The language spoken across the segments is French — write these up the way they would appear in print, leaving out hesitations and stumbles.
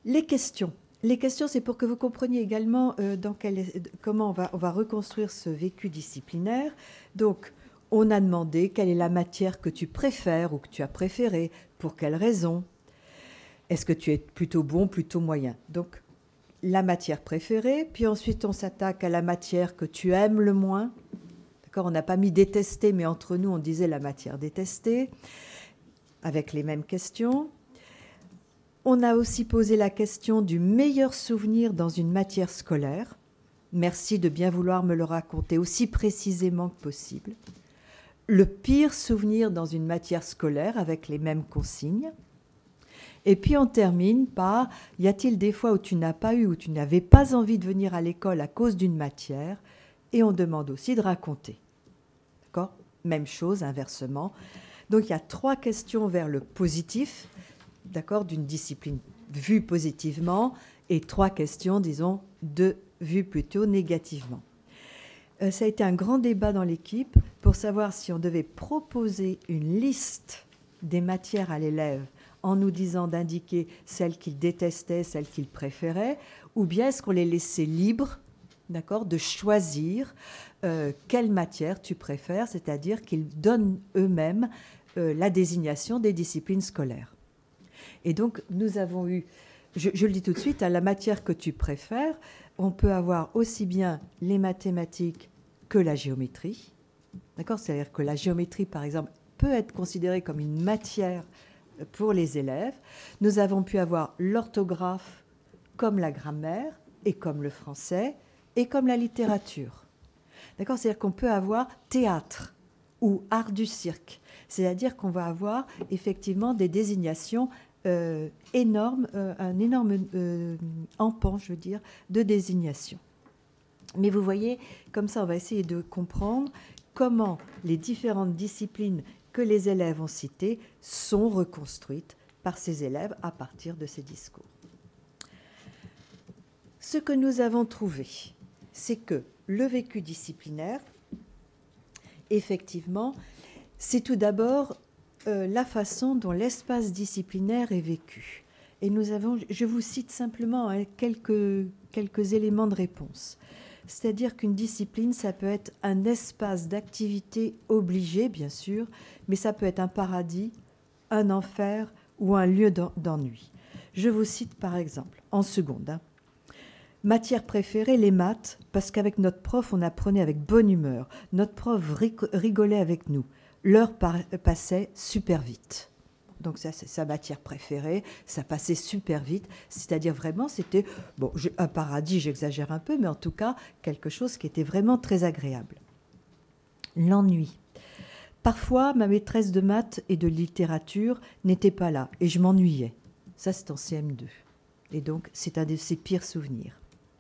Les questions. Les questions, c'est pour que vous compreniez également comment on va reconstruire ce vécu disciplinaire. Donc, on a demandé quelle est la matière que tu préfères ou que tu as préférée, pour quelles raisons. Est-ce que tu es plutôt bon, plutôt moyen? Donc, la matière préférée, puis ensuite on s'attaque à la matière que tu aimes le moins. D'accord, on n'a pas mis détester, mais entre nous, on disait la matière détestée, avec les mêmes questions. On a aussi posé la question du meilleur souvenir dans une matière scolaire. Merci de bien vouloir me le raconter aussi précisément que possible. Le pire souvenir dans une matière scolaire avec les mêmes consignes. Et puis on termine par, y a-t-il des fois où tu n'as pas eu, où tu n'avais pas envie de venir à l'école à cause d'une matière? Et on demande aussi de raconter. D'accord? Même chose, inversement. Donc il y a 3 questions vers le positif, d'accord, d'une discipline vue positivement, et 3 questions, disons, vues plutôt négativement. Ça a été un grand débat dans l'équipe pour savoir si on devait proposer une liste des matières à l'élève en nous disant d'indiquer celles qu'il détestait, celles qu'il préférait, ou bien est-ce qu'on les laissait libres, d'accord, de choisir quelle matière tu préfères, c'est-à-dire qu'ils donnent eux-mêmes la désignation des disciplines scolaires. Et donc, nous avons eu, je le dis tout de suite, à la matière que tu préfères, on peut avoir aussi bien les mathématiques que la géométrie. D'accord ? C'est-à-dire que la géométrie, par exemple, peut être considérée comme une matière pour les élèves. Nous avons pu avoir l'orthographe comme la grammaire et comme le français et comme la littérature. D'accord ? C'est-à-dire qu'on peut avoir théâtre ou art du cirque. C'est-à-dire qu'on va avoir effectivement des désignations énormes, un énorme empan, je veux dire, de désignation. Mais vous voyez, comme ça, on va essayer de comprendre comment les différentes disciplines que les élèves ont citées sont reconstruites par ces élèves à partir de ces discours. Ce que nous avons trouvé, c'est que le vécu disciplinaire, effectivement, c'est tout d'abord la façon dont l'espace disciplinaire est vécu. Et je vous cite simplement quelques éléments de réponse. C'est-à-dire qu'une discipline, ça peut être un espace d'activité obligé, bien sûr, mais ça peut être un paradis, un enfer ou un lieu d'ennui. Je vous cite par exemple, en seconde. Matière préférée, les maths, parce qu'avec notre prof, on apprenait avec bonne humeur. Notre prof rigolait avec nous. L'heure passait super vite. Donc ça, c'est sa matière préférée, ça passait super vite, c'est-à-dire vraiment, c'était, bon, un paradis, j'exagère un peu, mais en tout cas, quelque chose qui était vraiment très agréable. L'ennui. Parfois, ma maîtresse de maths et de littérature n'était pas là, et je m'ennuyais. Ça, c'est en CM2. Et donc, c'est un de ses pires souvenirs.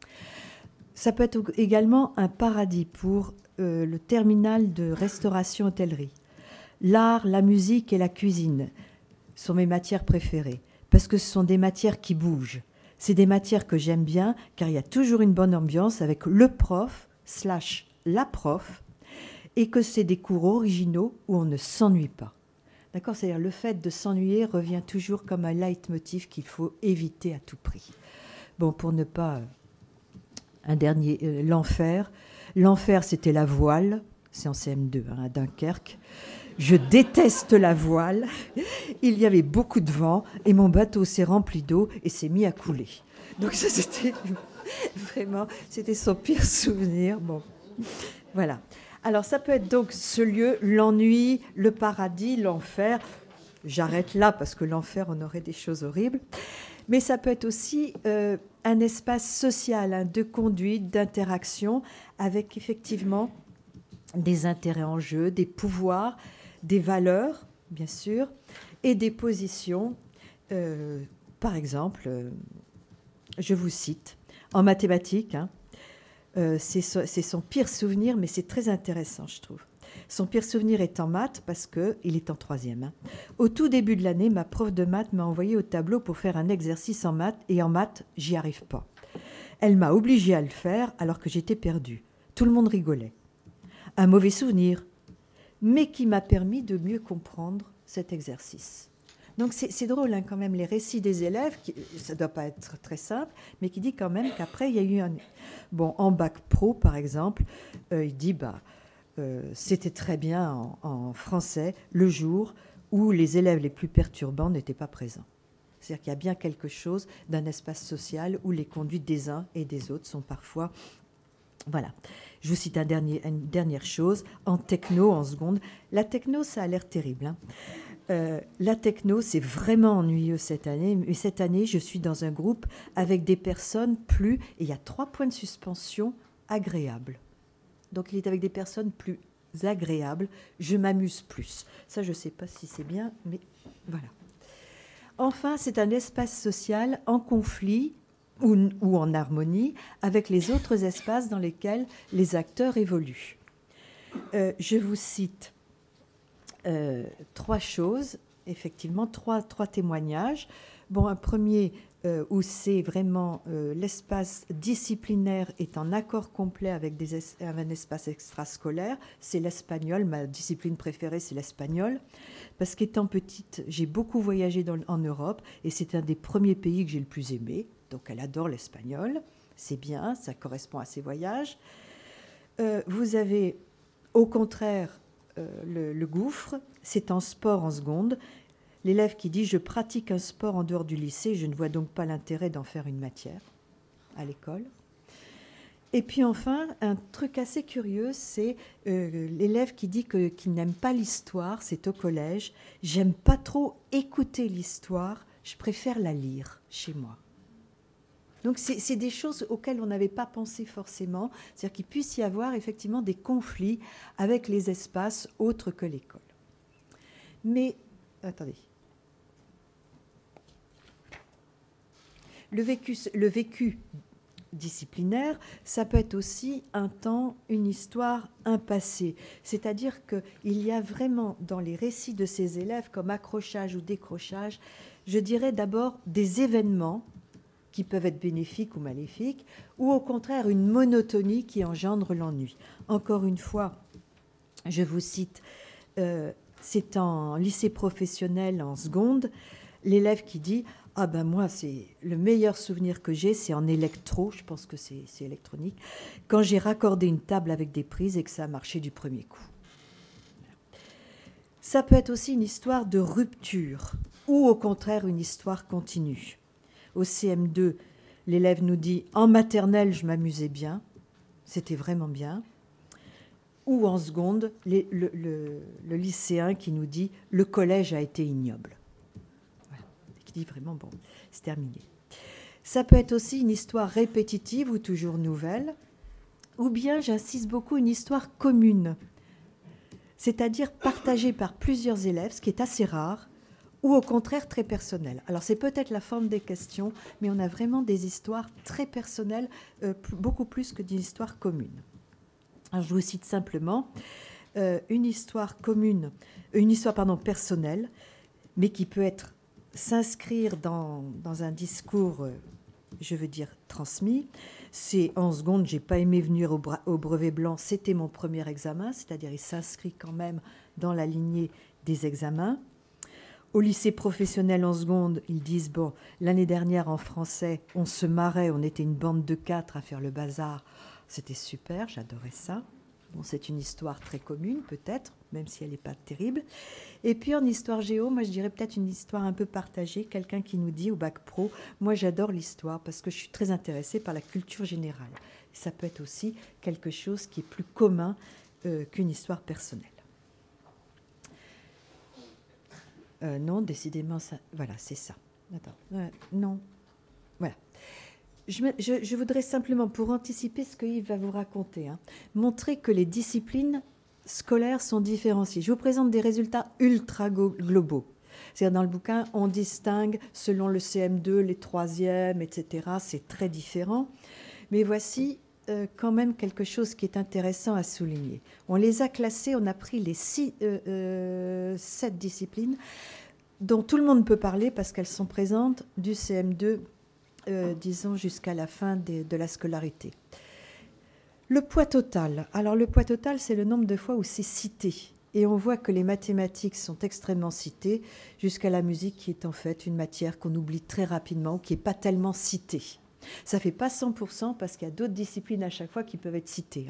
Ça peut être également un paradis pour le terminal de restauration-hôtellerie. L'art, la musique et la cuisine sont mes matières préférées, parce que ce sont des matières qui bougent. C'est des matières que j'aime bien, car il y a toujours une bonne ambiance avec le prof / la prof, et que c'est des cours originaux où on ne s'ennuie pas. D'accord ? C'est-à-dire le fait de s'ennuyer revient toujours comme un leitmotiv qu'il faut éviter à tout prix. Bon, pour ne pas... un dernier, l'enfer. L'enfer, c'était la voile. C'est en CM2, à Dunkerque. Je déteste la voile. Il y avait beaucoup de vent et mon bateau s'est rempli d'eau et s'est mis à couler. Donc ça, c'était vraiment, c'était son pire souvenir. Bon, voilà. Alors ça peut être donc ce lieu, l'ennui, le paradis, l'enfer. J'arrête là parce que l'enfer, on aurait des choses horribles. Mais ça peut être aussi un espace social, de conduite, d'interaction, avec effectivement des intérêts en jeu, des pouvoirs, des valeurs, bien sûr, et des positions. Par exemple, je vous cite, en mathématiques, c'est son pire souvenir, mais c'est très intéressant, je trouve. Son pire souvenir est en maths parce qu'il est en 3e. Au tout début de l'année, ma prof de maths m'a envoyé au tableau pour faire un exercice en maths, et en maths, j'y arrive pas. Elle m'a obligée à le faire alors que j'étais perdue. Tout le monde rigolait. Un mauvais souvenir, mais qui m'a permis de mieux comprendre cet exercice. Donc c'est drôle hein, quand même, les récits des élèves, ça ne doit pas être très simple, mais qui dit quand même qu'après, il y a eu un... Bon, en bac pro, par exemple, il dit, c'était très bien en français le jour où les élèves les plus perturbants n'étaient pas présents. C'est-à-dire qu'il y a bien quelque chose d'un espace social où les conduites des uns et des autres sont parfois... Voilà. Je vous cite une dernière chose. En techno, en seconde. La techno, ça a l'air terrible. Hein. La techno, c'est vraiment ennuyeux cette année. Mais cette année, je suis dans un groupe avec des personnes plus... Et il y a 3 points de suspension agréables. Donc, il est avec des personnes plus agréables. Je m'amuse plus. Ça, je ne sais pas si c'est bien, mais voilà. Enfin, c'est un espace social en conflit ou en harmonie avec les autres espaces dans lesquels les acteurs évoluent. Je vous cite 3 choses, effectivement, 3 témoignages. Bon, un premier où c'est vraiment l'espace disciplinaire est en accord complet avec un espace extrascolaire, c'est l'espagnol. Ma discipline préférée, c'est l'espagnol. Parce qu'étant petite, j'ai beaucoup voyagé en Europe et c'est un des premiers pays que j'ai le plus aimé. Donc elle adore l'espagnol, c'est bien, ça correspond à ses voyages. Vous avez au contraire le gouffre, c'est en sport en seconde. L'élève qui dit « Je pratique un sport en dehors du lycée, je ne vois donc pas l'intérêt d'en faire une matière à l'école ». Et puis enfin, un truc assez curieux, c'est l'élève qui dit qu'il n'aime pas l'histoire, c'est au collège. « J'aime pas trop écouter l'histoire, je préfère la lire chez moi ». Donc c'est des choses auxquelles on n'avait pas pensé forcément, c'est-à-dire qu'il puisse y avoir effectivement des conflits avec les espaces autres que l'école. Mais, attendez. Le vécu disciplinaire, ça peut être aussi un temps, une histoire, un passé. C'est-à-dire qu'il y a vraiment dans les récits de ces élèves, comme accrochage ou décrochage, je dirais d'abord des événements qui peuvent être bénéfiques ou maléfiques, ou au contraire une monotonie qui engendre l'ennui. Encore une fois, je vous cite, c'est en lycée professionnel en seconde, l'élève qui dit « Ah ben moi, c'est le meilleur souvenir que j'ai, c'est en électro, je pense que c'est électronique, quand j'ai raccordé une table avec des prises et que ça a marché du premier coup. » Ça peut être aussi une histoire de rupture, ou au contraire une histoire continue. Au CM2, l'élève nous dit « En maternelle, je m'amusais bien, c'était vraiment bien. » Ou en seconde, le lycéen qui nous dit « Le collège a été ignoble. » Voilà. Et qui dit vraiment « Bon, c'est terminé. » Ça peut être aussi une histoire répétitive ou toujours nouvelle, ou bien, j'insiste beaucoup, une histoire commune, c'est-à-dire partagée par plusieurs élèves, ce qui est assez rare, ou au contraire très personnel. Alors c'est peut-être la forme des questions, mais on a vraiment des histoires très personnelles, beaucoup plus que des histoires communes. Alors, je vous cite simplement une histoire commune, personnelle, mais qui peut s'inscrire dans un discours, je veux dire, transmis. C'est en seconde, j'ai pas aimé venir au brevet blanc, c'était mon premier examen, c'est-à-dire il s'inscrit quand même dans la lignée des examens. Au lycée professionnel en seconde, ils disent « Bon, l'année dernière en français, on se marrait, on était une bande de 4 à faire le bazar. C'était super, j'adorais ça. » Bon, c'est une histoire très commune, peut-être, même si elle n'est pas terrible. Et puis en histoire géo, moi je dirais peut-être une histoire un peu partagée. Quelqu'un qui nous dit au bac pro, moi j'adore l'histoire parce que je suis très intéressée par la culture générale. Ça peut être aussi quelque chose qui est plus commun qu'une histoire personnelle. Non, décidément, ça, voilà, c'est ça. Attends, non, voilà. Je voudrais simplement, pour anticiper ce que Yves va vous raconter, montrer que les disciplines scolaires sont différenciées. Je vous présente des résultats ultra globaux. C'est-à-dire dans le bouquin, on distingue selon le CM2, les troisièmes, etc. C'est très différent. Mais voici quand même quelque chose qui est intéressant à souligner. On les a classés, on a pris les 7 disciplines dont tout le monde peut parler parce qu'elles sont présentes du CM2, disons, jusqu'à la fin de la scolarité. Le poids total. Alors, le poids total, c'est le nombre de fois où c'est cité Et on voit que les mathématiques sont extrêmement citées, jusqu'à la musique qui est en fait une matière qu'on oublie très rapidement, qui n'est pas tellement citée. Ça ne fait pas 100% parce qu'il y a d'autres disciplines à chaque fois qui peuvent être citées.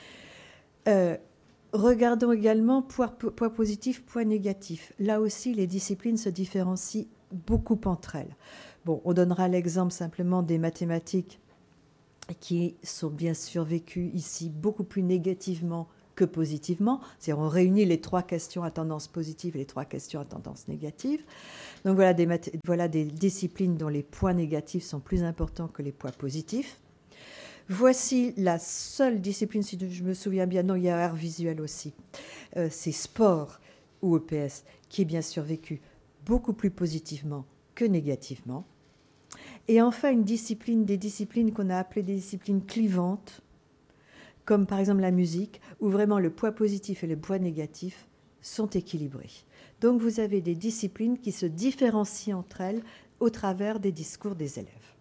Regardons également poids positif, poids négatif. Là aussi, les disciplines se différencient beaucoup entre elles. Bon, on donnera l'exemple simplement des mathématiques qui sont bien sûr vécues ici beaucoup plus négativement que positivement. C'est-à-dire on réunit les 3 questions à tendance positive et les 3 questions à tendance négative. Donc voilà des disciplines dont les poids négatifs sont plus importants que les poids positifs. Voici la seule discipline, si je me souviens bien, non, il y a art visuel aussi, c'est sport ou EPS, qui est bien sûr vécu beaucoup plus positivement que négativement. Et enfin, des disciplines qu'on a appelées des disciplines clivantes, comme par exemple la musique, où vraiment le poids positif et le poids négatif sont équilibrés. Donc vous avez des disciplines qui se différencient entre elles au travers des discours des élèves.